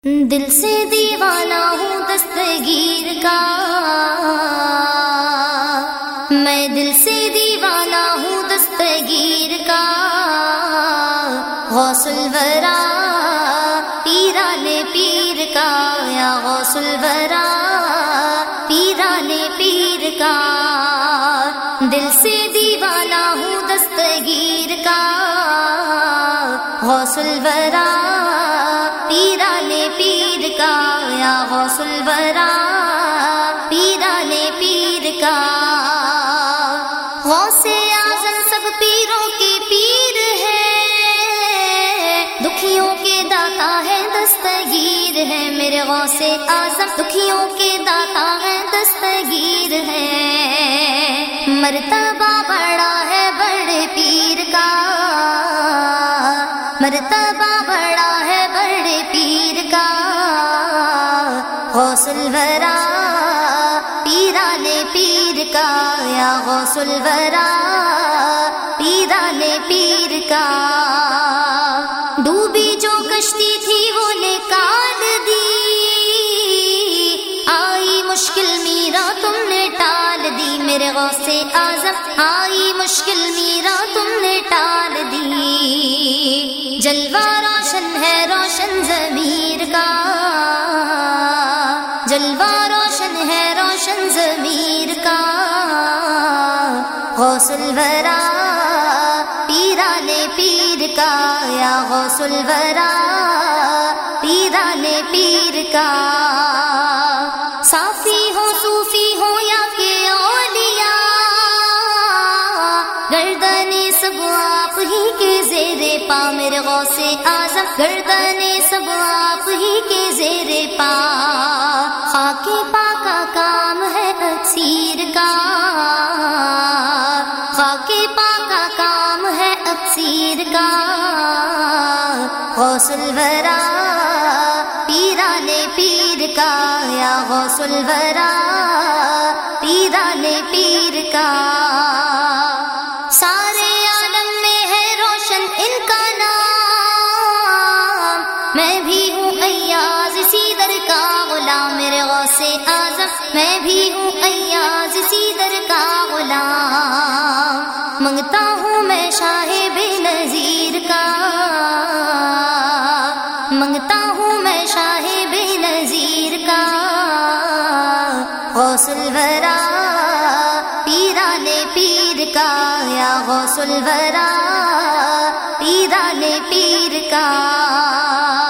دل سے دیوانہ ہوں دستگیر کا، میں دل سے دیوانہ ہوں دستگیر کا، غوث الورا پیران پیر کا، یا غوث الورا پیران پیر کا، دل سے دیوانہ ہوں دستگیر کا، غوث الورا پیران پیر کا، یا غوث الورا پیران پیر کا، غوث اعظم سب پیروں کے پیر ہے، دکھیوں کے داتا ہے دستگیر ہے، میرے غوث اعظم دکھیوں کے داتا ہے دستگیر ہے، مرتبہ بڑا ہے بڑے پیر کا، مرتبہ بڑا ہے بڑے پیر کا، غوث الورا پیران پیر کا، یا غوث الورا پیران پیر کا، ڈوبی جو کشتی تھی وہ نکال دی، آئی مشکل میرا تم نے ٹال دی، میرے غوث اعظم آئی مشکل میرا تم نے ٹال دی، جلوہ روشن ہے روشن ضمیر کا، جلوہ روشن ہے روشن ضمیر کا، غوث الورا پیران پیر کا، یا غوث الورا پیران پیر کا، صافی ہو صوفی ہو یا کہ اولیاء، گردنیں سب آپ ہی کے زیر پا، میرے غوث اعظم گردنیں سب آپ ہی کے زیر پا، خاک پا کا کام ہے اکثیر کا، خاک پا کا کام ہے اکثیر کا، غوث الورا پیران پیر کا، یا غوث الورا پیران پیر کا، سارے عالم میں ہے روشن ان کا نام، میں بھی ہوں ایاز اسی در کا غلام، میرے غوث اعظم میں بھی ہوں ایاز اسی در کا غلام، منگتا ہوں میں شاہ بے نظیر کا، منگتا ہوں میں شاہ بے نظیر کا، غوث الورا پیران پیر کا، یا غوث الورا پیران پیر کا۔